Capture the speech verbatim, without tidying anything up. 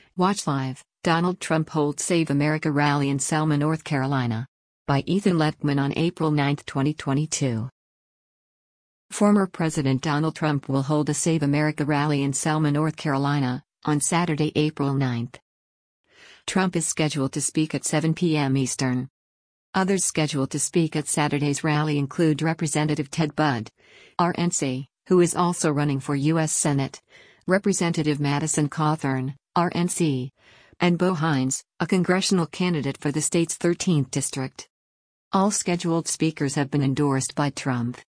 Watch live. Donald Trump holds Save America rally in Selma, North Carolina. By Ethan Lettman on April ninth, twenty twenty-two. Former President Donald Trump will hold a Save America rally in Selma, North Carolina, on Saturday, April ninth. Trump is scheduled to speak at seven p m Eastern. Others scheduled to speak at Saturday's rally include Representative Ted Budd, R N C, who is also running for U S Senate, Representative Madison Cawthorn, R N C, and Bo Hines, a congressional candidate for the state's thirteenth district. All scheduled speakers have been endorsed by Trump.